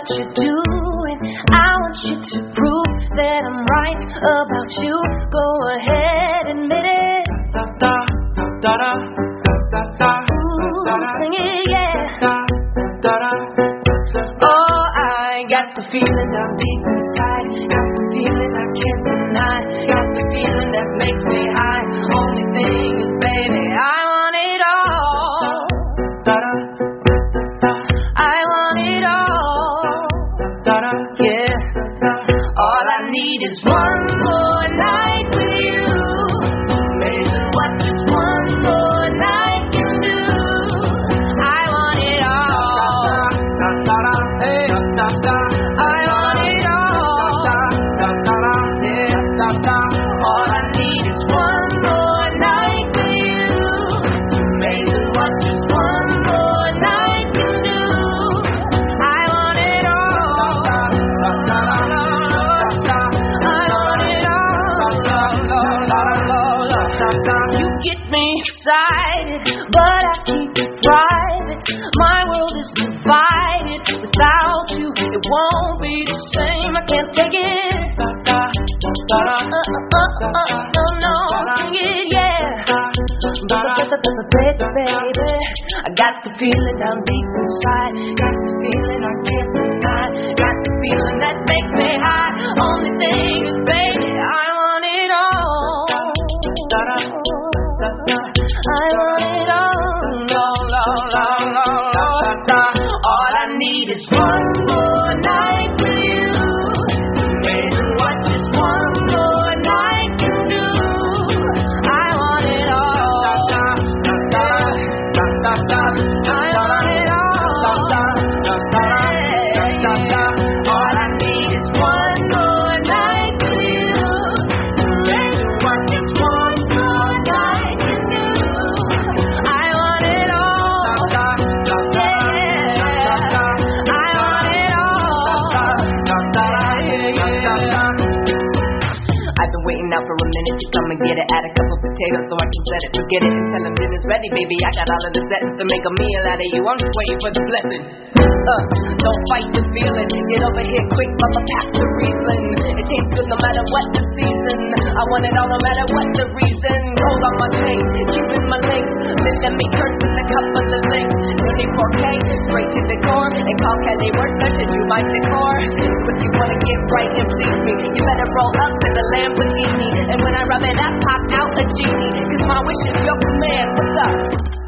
what you're doing. I want you to prove that I'm right about you. Go ahead, admit it. Da da da da da da. Ooh, sing it, yeah. Da da da. Oh, I got the feeling down deep inside. Got the feeling I can't deny. Got the feeling that makes me high. Only thing is, baby, I want it all. Da da. I want it all. Da da. Yeah. All I need is one more night with you. Maybe what just one more night can do. I want it all. Hey. I want it all. Yeah. All I need is one more night with you. Maybe what just one more night can do. I want it all. You get me excited, but I keep it private. My world is divided. Without you, it won't be the same. I can't take it. No, sing it, yeah. Baby, I got the feeling down deep inside. Got the feeling I can't deny. Got the feeling that makes me high. Only thing is, baby, I want it all. I want it all. All I need is one more night with you. Maybe what just one more night can do. I want it all. I want it all. All I need is one more night with you. Maybe what just one more night can do. I want it all. I've been waiting out for a minute to come and get it. Add a couple potatoes so I can set it. Forget it and tell them dinner's ready, baby. I got all of the settings to make a meal out of you. I'm just waiting for the blessing. Don't fight the feeling. Get over here quick, mama, pass the reason. It tastes good no matter what the season. I want it all no matter what the reason. Gold on my chain, Cuban my link. Millimeters with a couple of links. 24K, straight to the core. And call Kelly Worcester to do my decor. If you wanna get right and please me, you better roll up in the Lamborghini. And when I rub it up, pop out a genie. Cause my wish is your command. What's up?